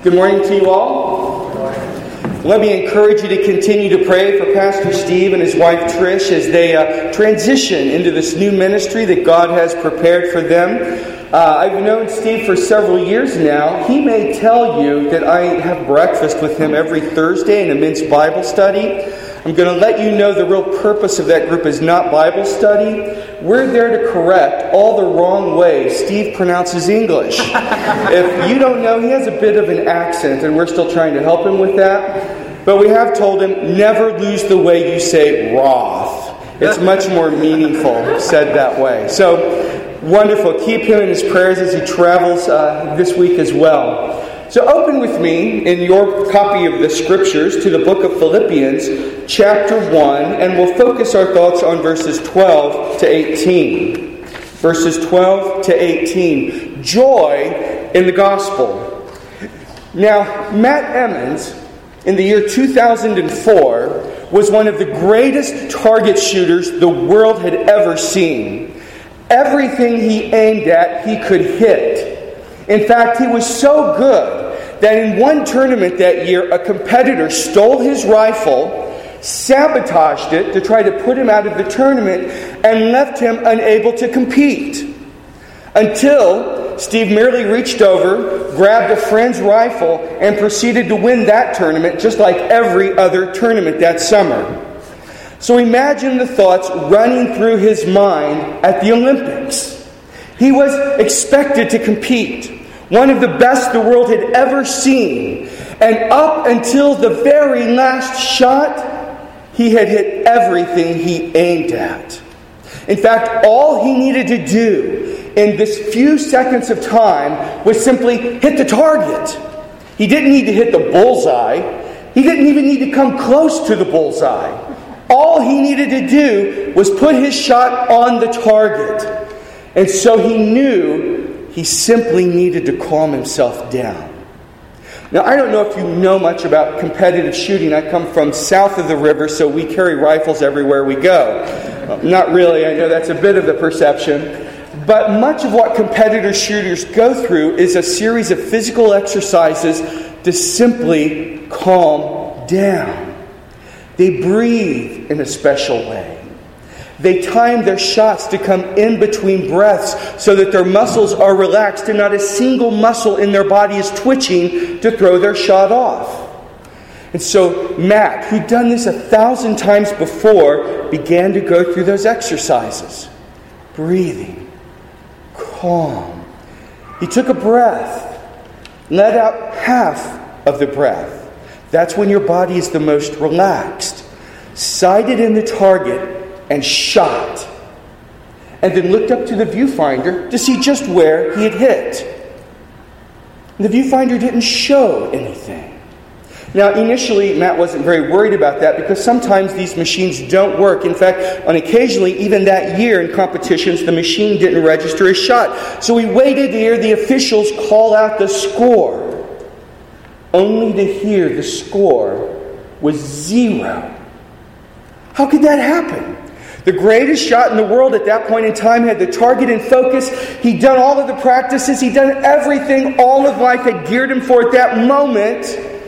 Good morning to you all. Let me encourage you to continue to pray for Pastor Steve and his wife Trish as they transition into this new ministry that God has prepared for them. I've known Steve for several years now. He may tell you that I have breakfast with him every Thursday in a men's Bible study. I'm going to let you know the real purpose of that group is not Bible study. We're there to correct all the wrong ways Steve pronounces English. If you don't know, he has a bit of an accent, and we're still trying to help him with that. But we have told him, never lose the way you say Roth. It's much more meaningful said that way. So, wonderful. Keep him in his prayers as he travels this week as well. So open with me in your copy of the Scriptures to the book of Philippians, chapter 1, and we'll focus our thoughts on verses 12 to 18. Verses 12 to 18. Joy in the gospel. Now, Matt Emmons, in the year 2004, was one of the greatest target shooters the world had ever seen. Everything he aimed at, he could hit. In fact, he was so good that in one tournament that year, a competitor stole his rifle, sabotaged it to try to put him out of the tournament, and left him unable to compete. Until Steve merely reached over, grabbed a friend's rifle, and proceeded to win that tournament just like every other tournament that summer. So imagine the thoughts running through his mind at the Olympics. He was expected to compete. One of the best the world had ever seen. And up until the very last shot, he had hit everything he aimed at. In fact, all he needed to do in this few seconds of time was simply hit the target. He didn't need to hit the bullseye. He didn't even need to come close to the bullseye. All he needed to do was put his shot on the target. And so he knew he simply needed to calm himself down. Now, I don't know if you know much about competitive shooting. I come from south of the river, so we carry rifles everywhere we go. Well, not really. I know that's a bit of the perception. But much of what competitive shooters go through is a series of physical exercises to simply calm down. They breathe in a special way. They time their shots to come in between breaths so that their muscles are relaxed and not a single muscle in their body is twitching to throw their shot off. And so Matt, who'd done this 1,000 times before, began to go through those exercises. Breathing. Calm. He took a breath. Let out half of the breath. That's when your body is the most relaxed. Sighted in the target and shot. And then looked up to the viewfinder to see just where he had hit. The viewfinder didn't show anything. Now, initially, Matt wasn't very worried about that because sometimes these machines don't work. In fact, occasionally, even that year in competitions, the machine didn't register his shot. So he waited to hear the officials call out the score, only to hear the score was 0. How could that happen? The greatest shot in the world at that point in time had the target in focus. He'd done all of the practices. He'd done everything all of life had geared him for at that moment.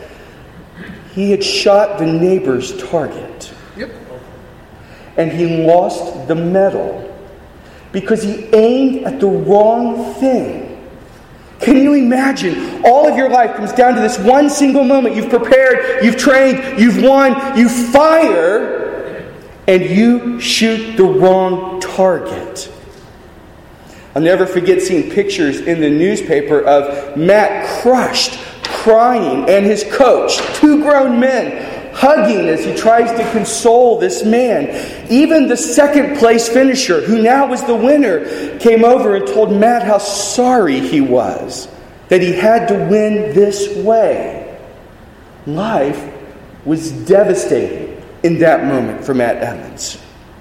He had shot the neighbor's target. Yep. And he lost the medal because he aimed at the wrong thing. Can you imagine? All of your life comes down to this one single moment. You've prepared, you've trained, you've won, you fire, and you shoot the wrong target. I'll never forget seeing pictures in the newspaper of Matt crushed, crying, and his coach, 2 grown men, hugging as he tries to console this man. Even the second place finisher, who now was the winner, came over and told Matt how sorry he was that he had to win this way. Life was devastating in that moment for Matt Emmons.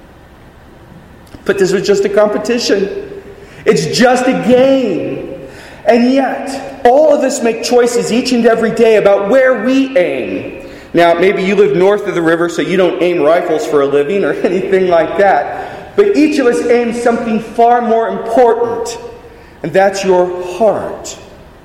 But this was just a competition. It's just a game. And yet, all of us make choices each and every day about where we aim. Now, maybe you live north of the river, so you don't aim rifles for a living or anything like that. But each of us aims something far more important, and that's your heart.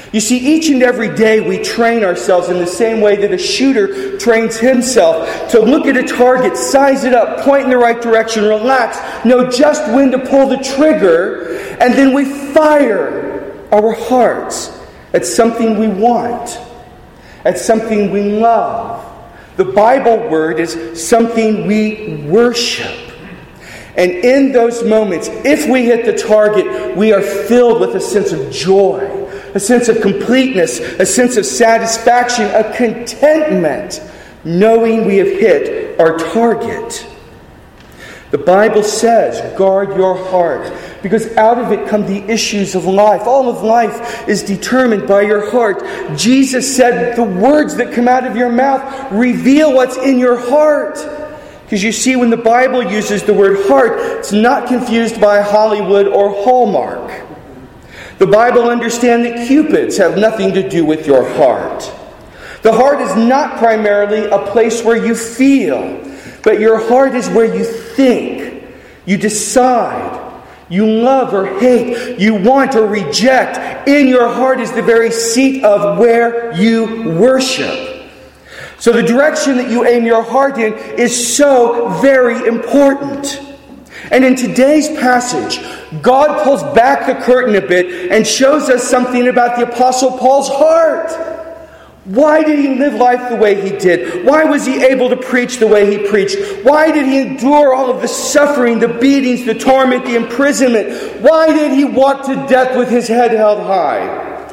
You see, each and every day we train ourselves in the same way that a shooter trains himself to look at a target, size it up, point in the right direction, relax, know just when to pull the trigger, and then we fire our hearts at something we want, at something we love. The Bible word is something we worship. And in those moments, if we hit the target, we are filled with a sense of joy, a sense of completeness, a sense of satisfaction, a contentment, knowing we have hit our target. The Bible says, guard your heart, because out of it come the issues of life. All of life is determined by your heart. Jesus said, the words that come out of your mouth reveal what's in your heart. Because you see, when the Bible uses the word heart, it's not confused by Hollywood or Hallmark. The Bible understands that Cupids have nothing to do with your heart. The heart is not primarily a place where you feel, but your heart is where you think, you decide, you love or hate, you want or reject. In your heart is the very seat of where you worship. So the direction that you aim your heart in is so very important. And in today's passage, God pulls back the curtain a bit and shows us something about the Apostle Paul's heart. Why did he live life the way he did? Why was he able to preach the way he preached? Why did he endure all of the suffering, the beatings, the torment, the imprisonment? Why did he walk to death with his head held high?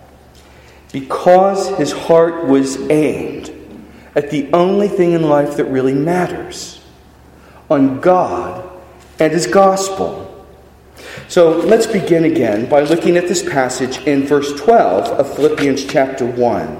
Because his heart was aimed at the only thing in life that really matters, on God and His gospel. So let's begin again by looking at this passage in verse 12 of Philippians chapter 1.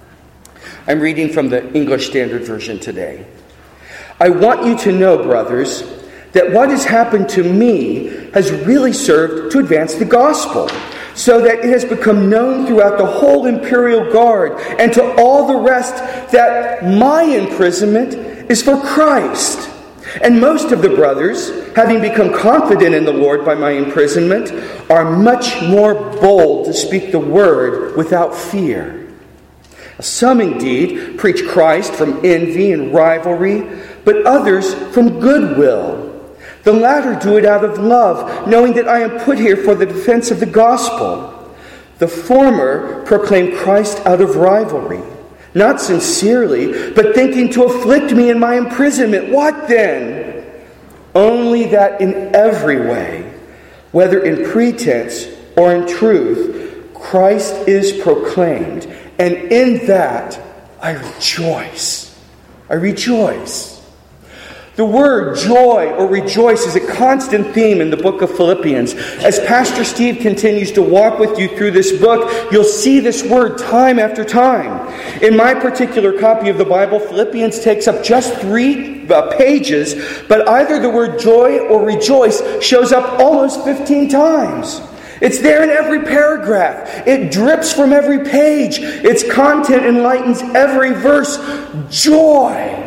I'm reading from the English Standard Version today. I want you to know, brothers, that what has happened to me has really served to advance the gospel, so that it has become known throughout the whole imperial guard and to all the rest that my imprisonment is for Christ. And most of the brothers, having become confident in the Lord by my imprisonment, are much more bold to speak the word without fear. Some indeed preach Christ from envy and rivalry, but others from goodwill. The latter do it out of love, knowing that I am put here for the defense of the gospel. The former proclaim Christ out of rivalry, not sincerely, but thinking to afflict me in my imprisonment. What then? Only that in every way, whether in pretense or in truth, Christ is proclaimed. And in that, I rejoice. I rejoice. The word joy or rejoice is a constant theme in the book of Philippians. As Pastor Steve continues to walk with you through this book, you'll see this word time after time. In my particular copy of the Bible, Philippians takes up just 3 pages, but either the word joy or rejoice shows up almost 15 times. It's there in every paragraph. It drips from every page. Its content enlightens every verse. Joy.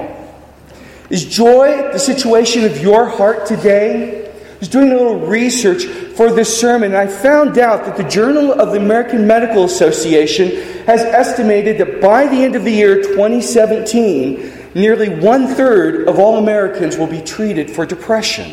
Is joy the situation of your heart today? I was doing a little research for this sermon, and I found out that the Journal of the American Medical Association has estimated that by the end of the year 2017, nearly 1/3 of all Americans will be treated for depression.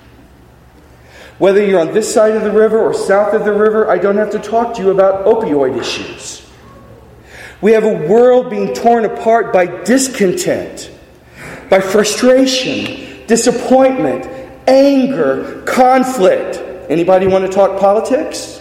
Whether you're on this side of the river or south of the river, I don't have to talk to you about opioid issues. We have a world being torn apart by discontent, by frustration, disappointment, anger, conflict. Anybody want to talk politics?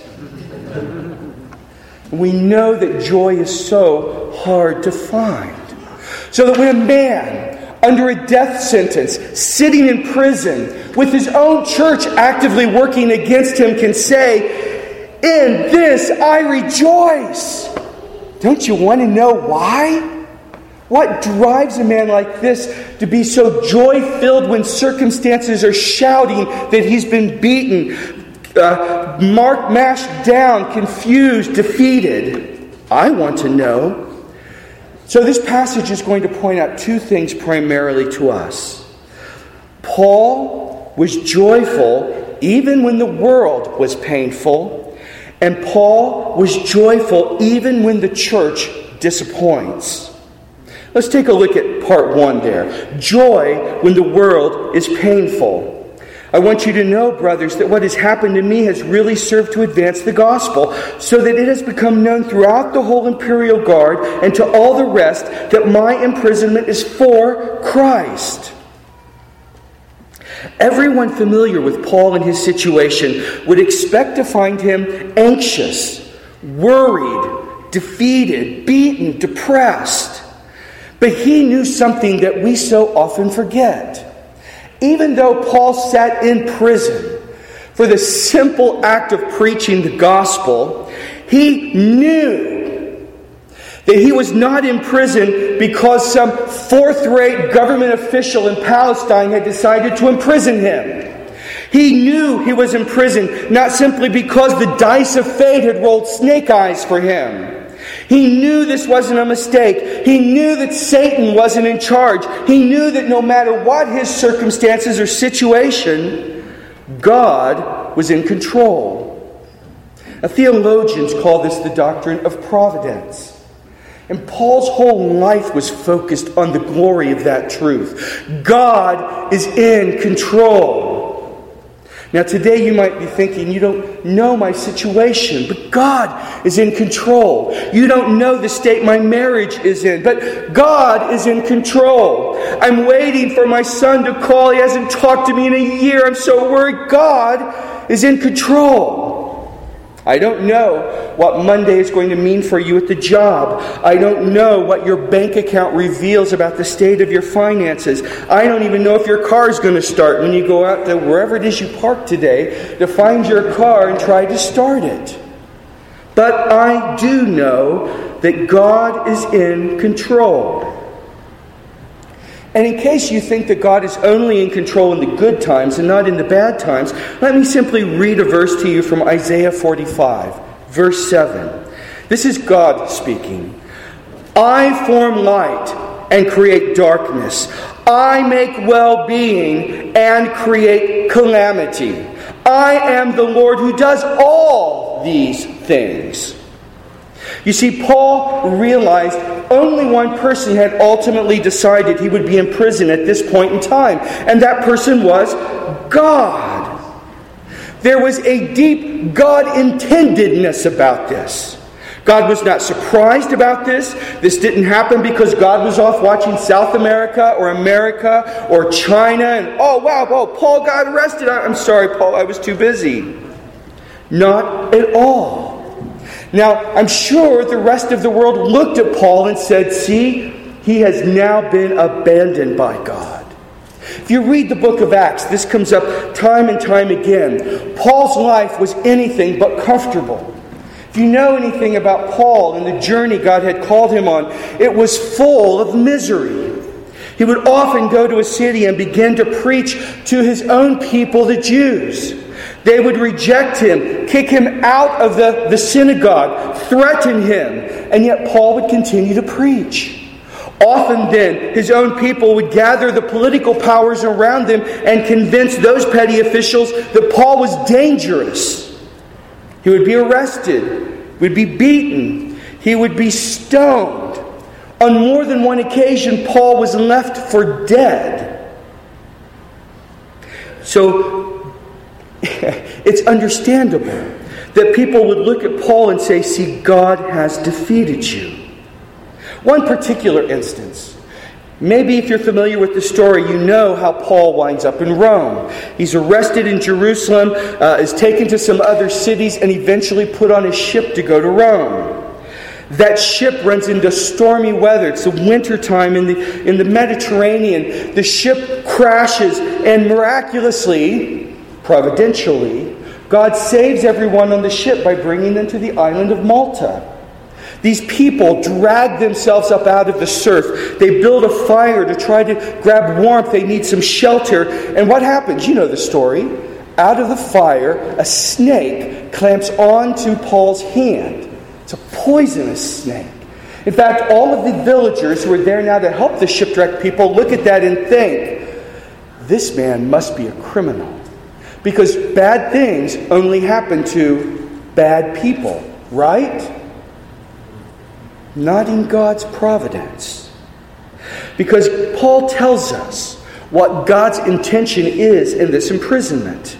We know that joy is so hard to find. So that when a man under a death sentence, sitting in prison, with his own church actively working against him, can say, "In this I rejoice." Don't you want to know why? What drives a man like this to be so joy-filled when circumstances are shouting that he's been beaten, mashed down, confused, defeated? I want to know. So this passage is going to point out 2 things primarily to us. Paul was joyful even when the world was painful, And Paul was joyful even when the church disappoints. Let's take a look at part 1 there. Joy when the world is painful. I want you to know, brothers, that what has happened to me has really served to advance the gospel, so that it has become known throughout the whole imperial guard and to all the rest that my imprisonment is for Christ. Everyone familiar with Paul and his situation would expect to find him anxious, worried, defeated, beaten, depressed. But he knew something that we so often forget. Even though Paul sat in prison for the simple act of preaching the gospel, he knew that he was not in prison because some fourth-rate government official in Palestine had decided to imprison him. He knew he was in prison not simply because the dice of fate had rolled snake eyes for him. He knew this wasn't a mistake. He knew that Satan wasn't in charge. He knew that no matter what his circumstances or situation, God was in control. Now, theologians call this the doctrine of providence. And Paul's whole life was focused on the glory of that truth. God is in control. Now today you might be thinking, you don't know my situation, but God is in control. You don't know the state my marriage is in, but God is in control. I'm waiting for my son to call. He hasn't talked to me in a year. I'm so worried. God is in control. I don't know what Monday is going to mean for you at the job. I don't know what your bank account reveals about the state of your finances. I don't even know if your car is going to start when you go out to wherever it is you parked today to find your car and try to start it. But I do know that God is in control. And in case you think that God is only in control in the good times and not in the bad times, let me simply read a verse to you from Isaiah 45, verse 7. This is God speaking. I form light and create darkness. I make well-being and create calamity. I am the Lord who does all these things. You see, Paul realized only one person had ultimately decided he would be in prison at this point in time, and that person was God. There was a deep God-intendedness about this. God was not surprised about this. This didn't happen because God was off watching South America or China, and Paul got arrested. I'm sorry, Paul, I was too busy. Not at all. Now, I'm sure the rest of the world looked at Paul and said, see, he has now been abandoned by God. If you read the book of Acts, this comes up time and time again. Paul's life was anything but comfortable. If you know anything about Paul and the journey God had called him on, it was full of misery. He would often go to a city and begin to preach to his own people, the Jews. They would reject him, kick him out of the synagogue, threaten him, and yet Paul would continue to preach. Often then, his own people would gather the political powers around them and convince those petty officials that Paul was dangerous. He would be arrested, would be beaten, he would be stoned. On more than one occasion, Paul was left for dead. So, it's understandable that people would look at Paul and say, see, God has defeated you. One particular instance. Maybe if you're familiar with the story, you know how Paul winds up in Rome. He's arrested in Jerusalem, is taken to some other cities, and eventually put on a ship to go to Rome. That ship runs into stormy weather. It's the wintertime in the Mediterranean. The ship crashes, and miraculously, providentially, God saves everyone on the ship by bringing them to the island of Malta. These people drag themselves up out of the surf. They build a fire to try to grab warmth. They need some shelter. And what happens? You know the story. Out of the fire, a snake clamps onto Paul's hand. It's a poisonous snake. In fact, all of the villagers who are there now to help the shipwrecked people look at that and think, this man must be a criminal. Because bad things only happen to bad people, right? Not in God's providence. Because Paul tells us what God's intention is in this imprisonment.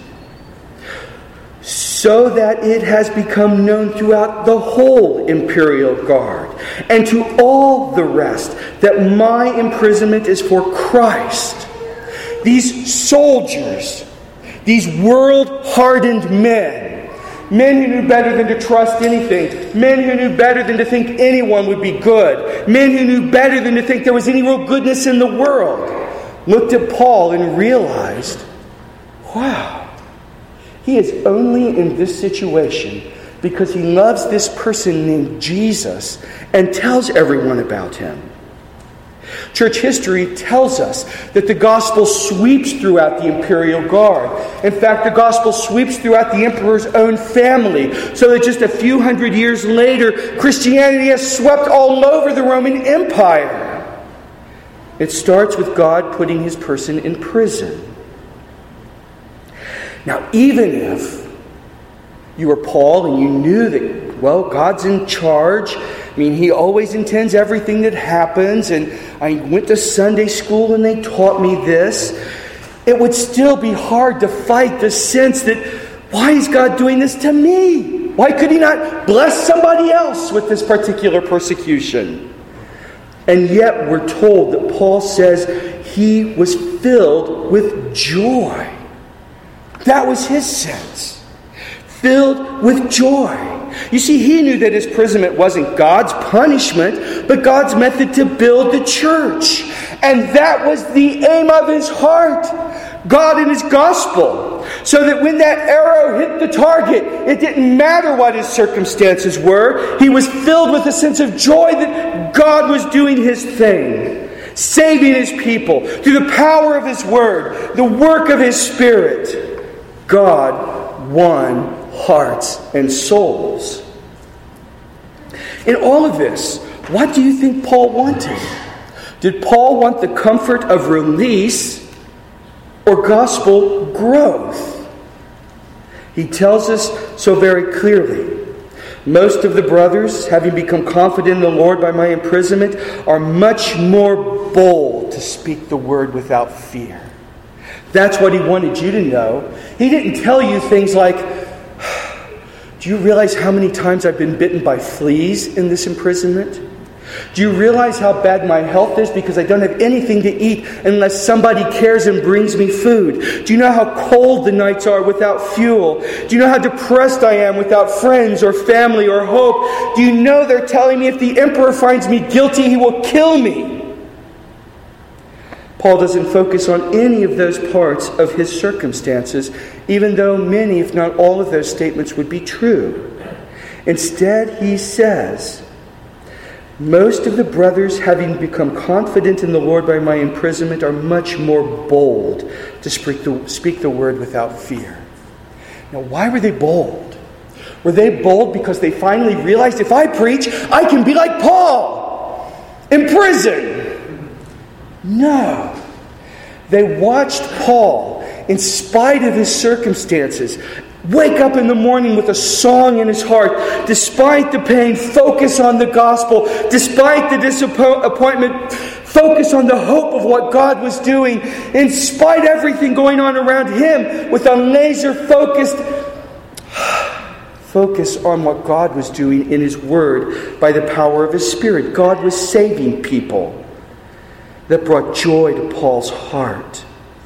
So that it has become known throughout the whole imperial guard and to all the rest that my imprisonment is for Christ. These soldiers, these world-hardened men who knew better than to trust anything, men who knew better than to think anyone would be good, men who knew better than to think there was any real goodness in the world, looked at Paul and realized, wow, he is only in this situation because he loves this person named Jesus and tells everyone about him. Church history tells us that the gospel sweeps throughout the imperial guard. In fact, the gospel sweeps throughout the emperor's own family, so that just a few hundred years later, Christianity has swept all over the Roman Empire. It starts with God putting his person in prison. Now, even if you were Paul and you knew that, well, God's in charge, I mean, he always intends everything that happens, and I went to Sunday school and they taught me this, it would still be hard to fight the sense that, why is God doing this to me? Why could he not bless somebody else with this particular persecution? And yet we're told that Paul says he was filled with joy. That was his sense. Filled with joy. You see, he knew that his imprisonment wasn't God's punishment, but God's method to build the church. And that was the aim of his heart. God and his gospel. So that when that arrow hit the target, it didn't matter what his circumstances were. He was filled with a sense of joy that God was doing his thing. Saving his people through the power of his word, the work of his Spirit. God won hearts and souls. In all of this, what do you think Paul wanted? Did Paul want the comfort of release or gospel growth? He tells us so very clearly. Most of the brothers, having become confident in the Lord by my imprisonment, are much more bold to speak the word without fear. That's what he wanted you to know. He didn't tell you things like, do you realize how many times I've been bitten by fleas in this imprisonment? Do you realize how bad my health is because I don't have anything to eat unless somebody cares and brings me food? Do you know how cold the nights are without fuel? Do you know how depressed I am without friends or family or hope? Do you know they're telling me if the emperor finds me guilty, he will kill me? Paul doesn't focus on any of those parts of his circumstances, even though many, if not all of those statements would be true. Instead, he says, most of the brothers, having become confident in the Lord by my imprisonment, are much more bold to speak the word without fear. Now, why were they bold? Were they bold because they finally realized, if I preach, I can be like Paul in prison? No. They watched Paul, in spite of his circumstances, wake up in the morning with a song in his heart, despite the pain, focus on the gospel, despite the disappointment, focus on the hope of what God was doing, in spite of everything going on around him, with a laser-focused focus on what God was doing in his word by the power of his Spirit. God was saving people. That brought joy to Paul's heart.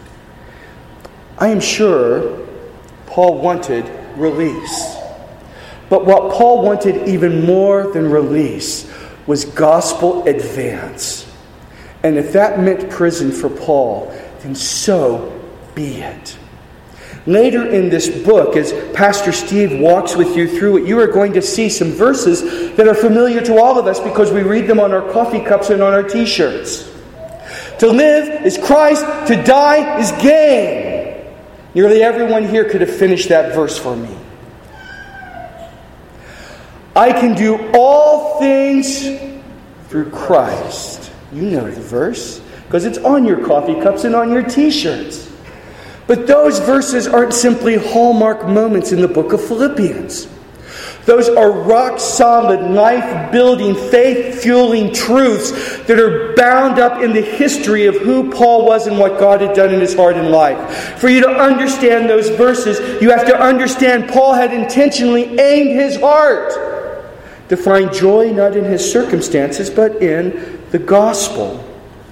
I am sure Paul wanted release. But what Paul wanted even more than release was gospel advance. And if that meant prison for Paul, then so be it. Later in this book, as Pastor Steve walks with you through it, you are going to see some verses that are familiar to all of us because we read them on our coffee cups and on our t-shirts. To live is Christ, to die is gain. Nearly everyone here could have finished that verse for me. I can do all things through Christ. You know the verse, because it's on your coffee cups and on your t-shirts. But those verses aren't simply hallmark moments in the book of Philippians. Those are rock-solid, life-building, faith-fueling truths that are bound up in the history of who Paul was and what God had done in his heart and life. For you to understand those verses, you have to understand Paul had intentionally aimed his heart to find joy not in his circumstances, but in the gospel.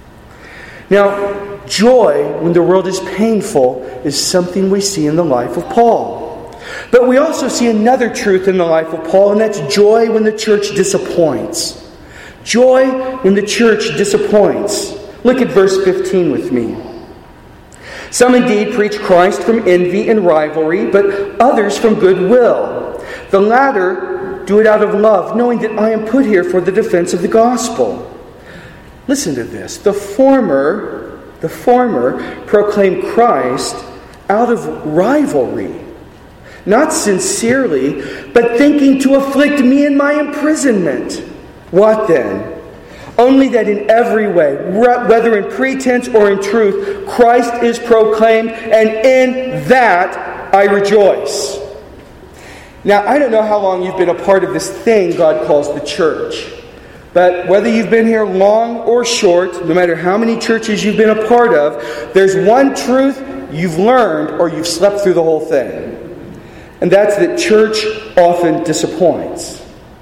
Now, joy when the world is painful is something we see in the life of Paul. But we also see another truth in the life of Paul, and that's joy when the church disappoints. Joy when the church disappoints. Look at verse 15 with me. Some indeed preach Christ from envy and rivalry, but others from goodwill. The latter do it out of love, knowing that I am put here for the defense of the gospel. Listen to this. The former proclaim Christ out of rivalry, not sincerely, but thinking to afflict me in my imprisonment. What then? Only that in every way, whether in pretense or in truth, Christ is proclaimed, and in that I rejoice. Now, I don't know how long you've been a part of this thing God calls the church. But whether you've been here long or short, no matter how many churches you've been a part of, there's one truth you've learned or you've slept through the whole thing. And that's that church often disappoints.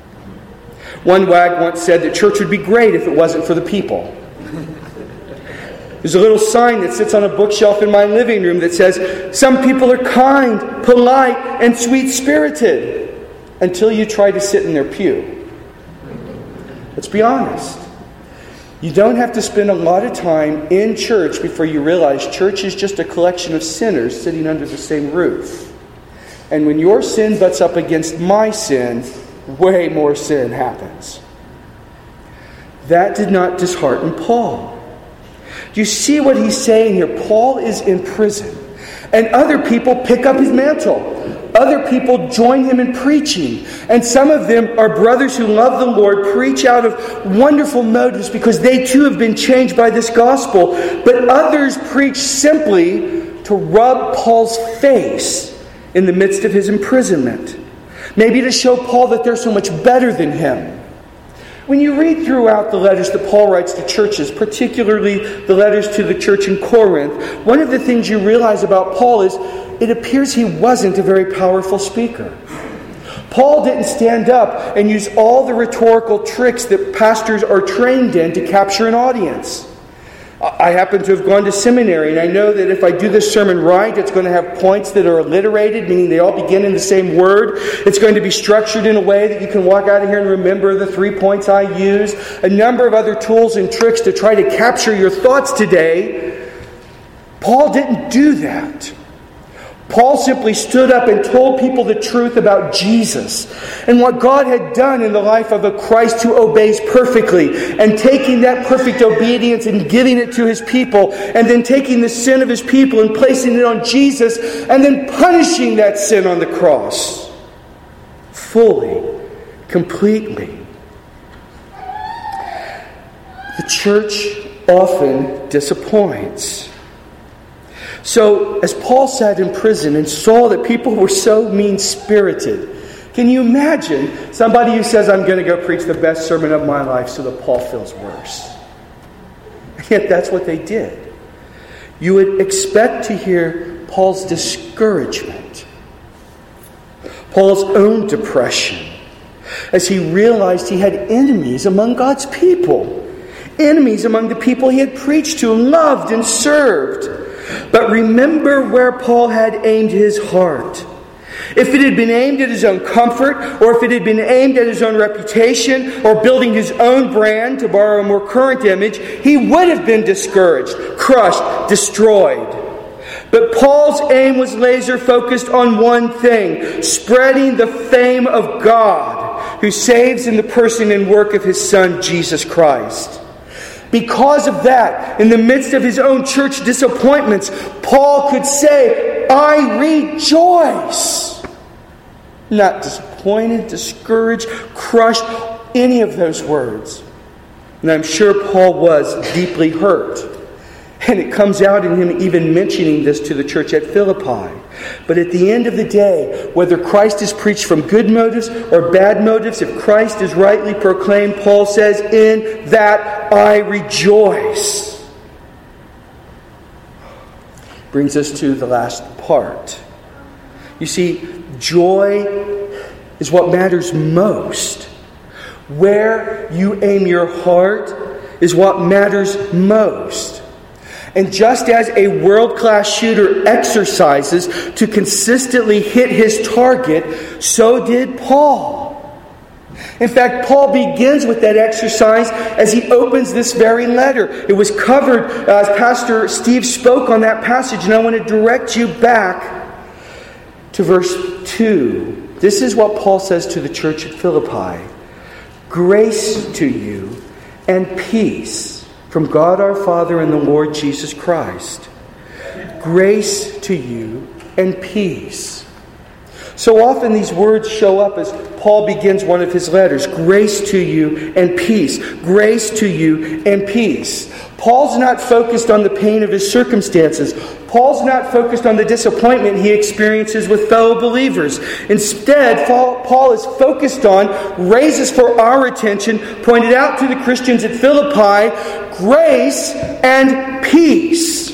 One wag once said that church would be great if it wasn't for the people. There's a little sign that sits on a bookshelf in my living room that says, some people are kind, polite, and sweet-spirited, until you try to sit in their pew. Let's be honest. You don't have to spend a lot of time in church before you realize church is just a collection of sinners sitting under the same roof. And when your sin butts up against my sin, way more sin happens. That did not dishearten Paul. Do you see what he's saying here? Paul is in prison, and other people pick up his mantle. Other people join him in preaching. And some of them are brothers who love the Lord, preach out of wonderful motives because they too have been changed by this gospel. But others preach simply to rub Paul's face in the midst of his imprisonment. Maybe to show Paul that they're so much better than him. When you read throughout the letters that Paul writes to churches, particularly the letters to the church in Corinth, one of the things you realize about Paul is it appears he wasn't a very powerful speaker. Paul didn't stand up and use all the rhetorical tricks that pastors are trained in to capture an audience. I happen to have gone to seminary, and I know that if I do this sermon right, it's going to have points that are alliterated, meaning they all begin in the same word. It's going to be structured in a way that you can walk out of here and remember the 3 points I use. A number of other tools and tricks to try to capture your thoughts today. Paul didn't do that. Paul simply stood up and told people the truth about Jesus and what God had done in the life of a Christ who obeys perfectly, and taking that perfect obedience and giving it to his people, and then taking the sin of his people and placing it on Jesus, and then punishing that sin on the cross fully, completely. The church often disappoints. So, as Paul sat in prison and saw that people were so mean-spirited, can you imagine somebody who says, I'm going to go preach the best sermon of my life so that Paul feels worse? Yet that's what they did. You would expect to hear Paul's discouragement, Paul's own depression, as he realized he had enemies among God's people, enemies among the people he had preached to, loved, and served. But remember where Paul had aimed his heart. If it had been aimed at his own comfort, or if it had been aimed at his own reputation, or building his own brand, to borrow a more current image, he would have been discouraged, crushed, destroyed. But Paul's aim was laser focused on one thing: spreading the fame of God, who saves in the person and work of his Son, Jesus Christ. Because of that, in the midst of his own church disappointments, Paul could say, I rejoice. Not disappointed, discouraged, crushed, any of those words. And I'm sure Paul was deeply hurt. And it comes out in him even mentioning this to the church at Philippi. But at the end of the day, whether Christ is preached from good motives or bad motives, if Christ is rightly proclaimed, Paul says, in that I rejoice. Brings us to the last part. You see, joy is what matters most. Where you aim your heart is what matters most. And just as a world-class shooter exercises to consistently hit his target, so did Paul. In fact, Paul begins with that exercise as he opens this very letter. It was covered as Pastor Steve spoke on that passage, and I want to direct you back to verse 2. This is what Paul says to the church at Philippi. Grace to you and peace from God our Father and the Lord Jesus Christ. Grace to you and peace. So often these words show up as Paul begins one of his letters. Grace to you and peace. Grace to you and peace. Paul's not focused on the pain of his circumstances. Paul's not focused on the disappointment he experiences with fellow believers. Instead, Paul is focused on, raises for our attention, pointed out to the Christians at Philippi, grace and peace.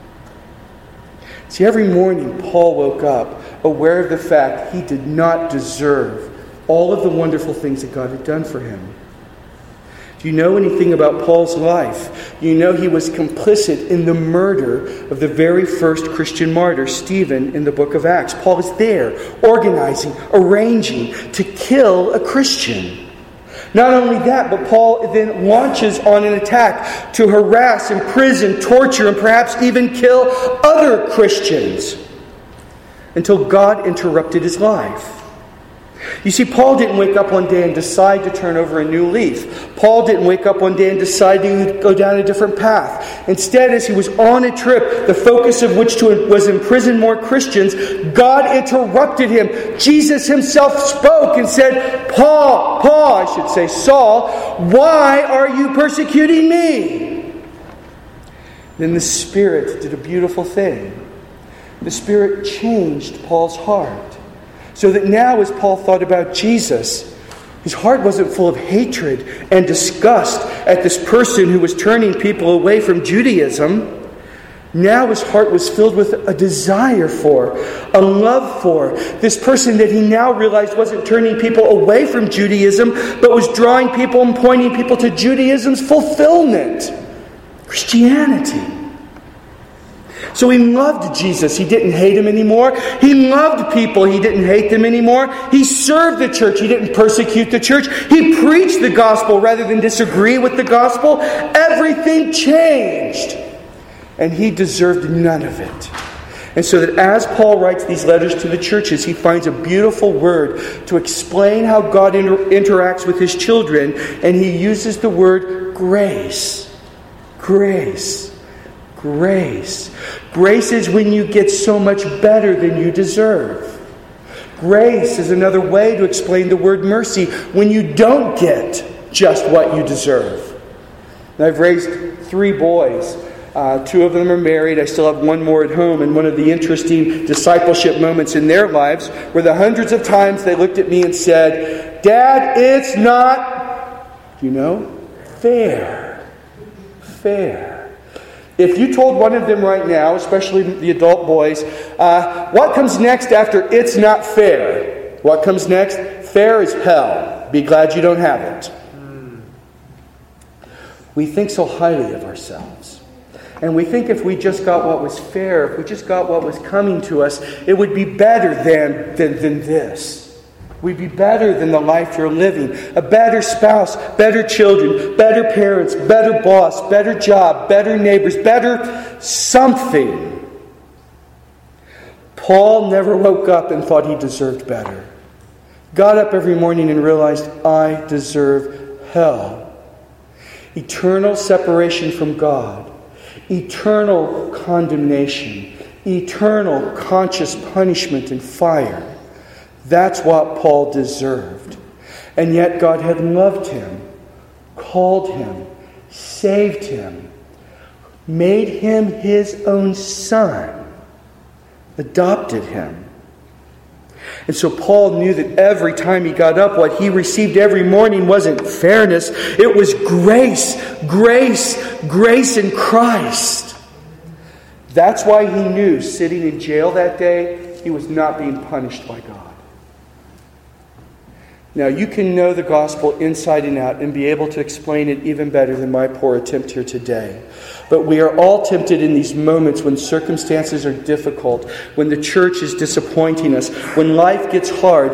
See, every morning Paul woke up aware of the fact he did not deserve all of the wonderful things that God had done for him. Do you know anything about Paul's life? You know he was complicit in the murder of the very first Christian martyr, Stephen, in the book of Acts. Paul is there, organizing, arranging to kill a Christian. Not only that, but Paul then launches on an attack to harass, imprison, torture, and perhaps even kill other Christians until God interrupted his life. You see, Paul didn't wake up one day and decide to turn over a new leaf. Paul didn't wake up one day and decide to go down a different path. Instead, as he was on a trip, the focus of which was imprison more Christians, God interrupted him. Jesus himself spoke and said, Paul, I should say Saul, why are you persecuting me? Then the Spirit did a beautiful thing. The Spirit changed Paul's heart. So that now, as Paul thought about Jesus, his heart wasn't full of hatred and disgust at this person who was turning people away from Judaism. Now his heart was filled with a desire for, a love for, this person that he now realized wasn't turning people away from Judaism, but was drawing people and pointing people to Judaism's fulfillment, Christianity. So he loved Jesus. He didn't hate him anymore. He loved people. He didn't hate them anymore. He served the church. He didn't persecute the church. He preached the gospel rather than disagree with the gospel. Everything changed. And he deserved none of it. And so that as Paul writes these letters to the churches, he finds a beautiful word to explain how God interacts with his children. And he uses the word grace. Grace. Grace. Grace is when you get so much better than you deserve. Grace is another way to explain the word mercy, when you don't get just what you deserve. Now, I've raised 3 boys. 2 of them are married. I still have 1 more at home. And one of the interesting discipleship moments in their lives were the hundreds of times they looked at me and said, Dad, it's not, fair. Fair. If you told one of them right now, especially the adult boys, what comes next after it's not fair? What comes next? Fair is hell. Be glad you don't have it. We think so highly of ourselves. And we think if we just got what was fair, if we just got what was coming to us, it would be better than this. We'd be better than the life you're living. A better spouse, better children, better parents, better boss, better job, better neighbors, better something. Paul never woke up and thought he deserved better. Got up every morning and realized, I deserve hell. Eternal separation from God. Eternal condemnation. Eternal conscious punishment and fire. That's what Paul deserved. And yet God had loved him, called him, saved him, made him his own son, adopted him. And so Paul knew that every time he got up, what he received every morning wasn't fairness. It was grace, grace, grace in Christ. That's why he knew, sitting in jail that day, he was not being punished by God. Now, you can know the gospel inside and out and be able to explain it even better than my poor attempt here today. But we are all tempted in these moments when circumstances are difficult, when the church is disappointing us, when life gets hard.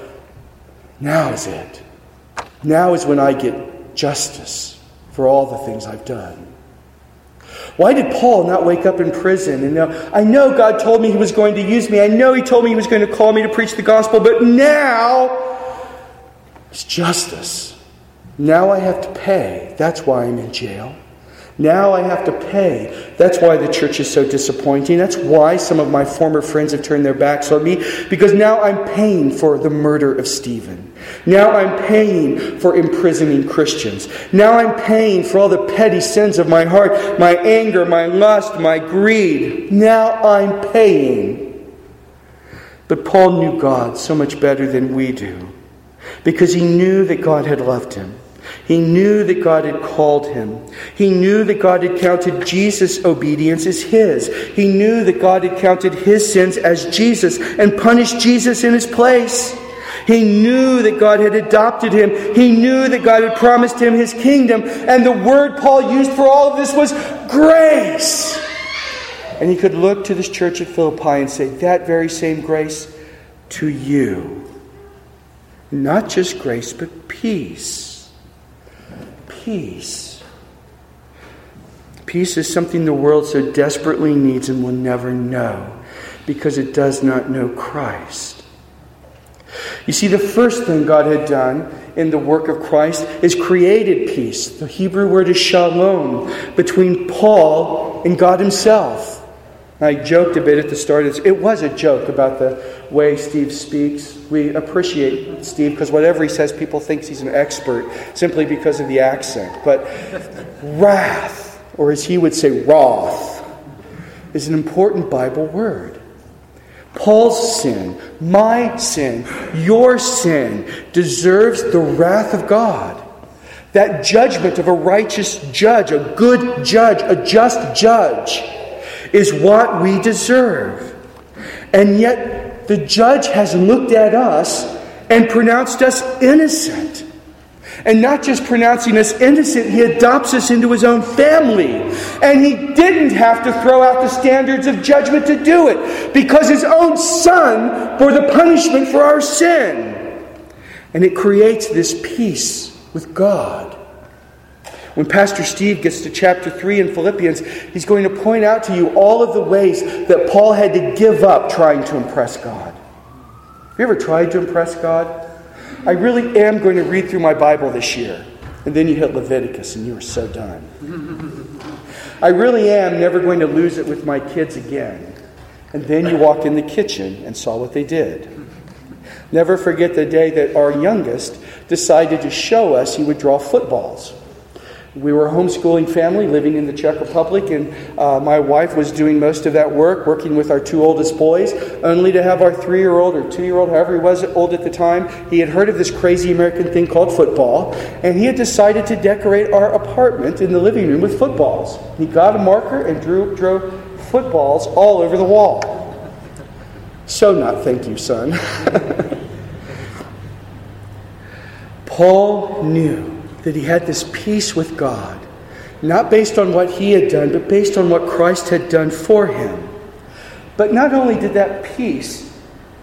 Now is it. Now is when I get justice for all the things I've done. Why did Paul not wake up in prison? And I know God told me He was going to use me. I know He told me He was going to call me to preach the gospel. But now it's justice. Now I have to pay. That's why I'm in jail. Now I have to pay. That's why the church is so disappointing. That's why some of my former friends have turned their backs on me. Because now I'm paying for the murder of Stephen. Now I'm paying for imprisoning Christians. Now I'm paying for all the petty sins of my heart, my anger, my lust, my greed. Now I'm paying. But Paul knew God so much better than we do. Because he knew that God had loved him. He knew that God had called him. He knew that God had counted Jesus' obedience as his. He knew that God had counted his sins as Jesus and punished Jesus in his place. He knew that God had adopted him. He knew that God had promised him his kingdom. And the word Paul used for all of this was grace. And he could look to this church at Philippi and say, that very same grace to you. Not just grace, but peace. Peace. Peace is something the world so desperately needs and will never know because it does not know Christ. You see, the first thing God had done in the work of Christ is created peace. The Hebrew word is shalom, between Paul and God himself. I joked a bit at the start. It was a joke about the way Steve speaks. We appreciate Steve because whatever he says, people think he's an expert simply because of the accent. But wrath, or as he would say, wrath, is an important Bible word. Paul's sin, my sin, your sin deserves the wrath of God. That judgment of a righteous judge, a good judge, a just judge, is what we deserve. And yet the judge has looked at us and pronounced us innocent. And not just pronouncing us innocent, he adopts us into his own family. And he didn't have to throw out the standards of judgment to do it, because his own son bore the punishment for our sin. And it creates this peace with God. When Pastor Steve gets to chapter 3 in Philippians, he's going to point out to you all of the ways that Paul had to give up trying to impress God. Have you ever tried to impress God? I really am going to read through my Bible this year. And then you hit Leviticus and you are so done. I really am never going to lose it with my kids again. And then you walked in the kitchen and saw what they did. Never forget the day that our youngest decided to show us he would draw footballs. We were a homeschooling family living in the Czech Republic, and my wife was doing most of that work, working with our two oldest boys, only to have our 3-year-old or 2-year-old, however he was old at the time. He had heard of this crazy American thing called football, and he had decided to decorate our apartment in the living room with footballs. He got a marker and drew footballs all over the wall. So not thank you, son. Paul knew that he had this peace with God, not based on what he had done, but based on what Christ had done for him. But not only did that peace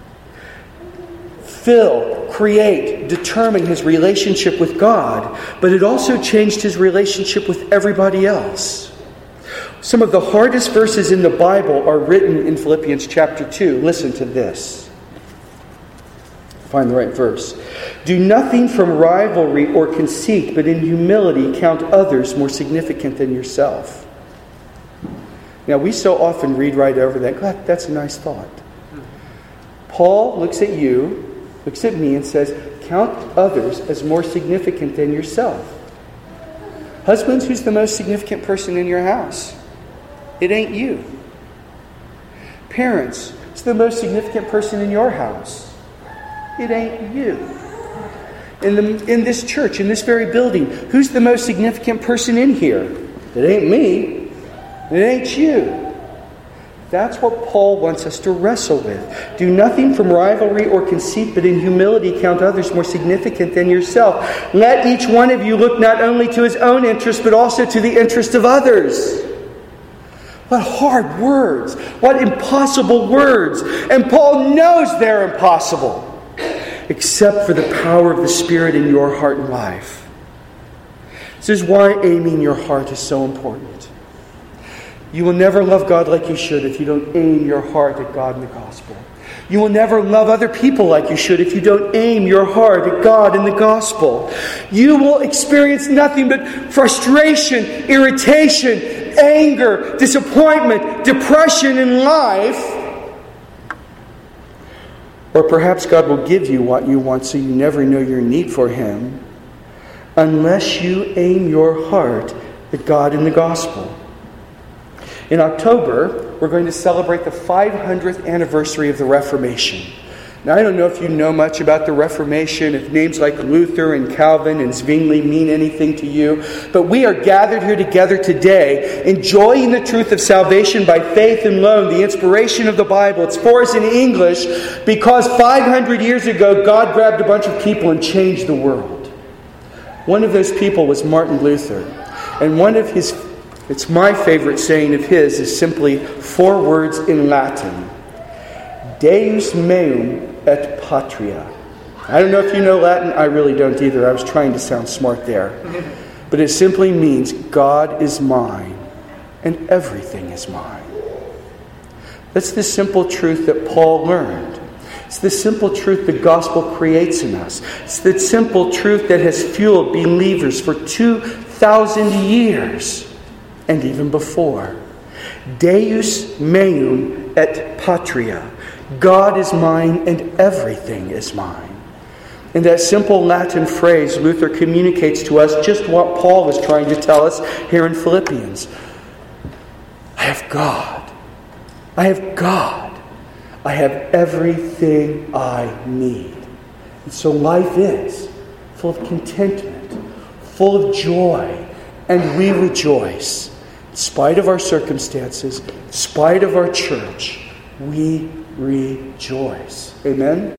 create, determine his relationship with God, but it also changed his relationship with everybody else. Some of the hardest verses in the Bible are written in Philippians chapter 2. Listen to this. Find the right verse. Do nothing from rivalry or conceit, but in humility count others more significant than yourself. Now, we so often read right over that. God, that's a nice thought. Paul looks at you, looks at me, and says, count others as more significant than yourself. Husbands, who's the most significant person in your house? It ain't you. Parents, who's the most significant person in your house? It ain't you. In this church, in this very building, who's the most significant person in here? It ain't me. It ain't you. That's what Paul wants us to wrestle with. Do nothing from rivalry or conceit, but in humility count others more significant than yourself. Let each one of you look not only to his own interest, but also to the interest of others. What hard words. What impossible words. And Paul knows they're impossible, except for the power of the Spirit in your heart and life. This is why aiming your heart is so important. You will never love God like you should if you don't aim your heart at God and the gospel. You will never love other people like you should if you don't aim your heart at God and the gospel. You will experience nothing but frustration, irritation, anger, disappointment, depression in life. Or perhaps God will give you what you want so you never know your need for Him unless you aim your heart at God and the gospel. In October, we're going to celebrate the 500th anniversary of the Reformation. Now, I don't know if you know much about the Reformation, if names like Luther and Calvin and Zwingli mean anything to you, but we are gathered here together today, enjoying the truth of salvation by faith alone, the inspiration of the Bible. It's for us in English because 500 years ago, God grabbed a bunch of people and changed the world. One of those people was Martin Luther, and one of his it's my favorite saying of his is simply 4 words in Latin. Deus meum et patria. I don't know if you know Latin. I really don't either. I was trying to sound smart there. But it simply means God is mine and everything is mine. That's the simple truth that Paul learned. It's the simple truth the gospel creates in us. It's the simple truth that has fueled believers for 2,000 years. And even before. Deus meum et patria. God is mine and everything is mine. In that simple Latin phrase, Luther communicates to us just what Paul is trying to tell us here in Philippians. I have God. I have God. I have everything I need. And so life is full of contentment, full of joy, and we rejoice. In spite of our circumstances, in spite of our church, we rejoice. Amen?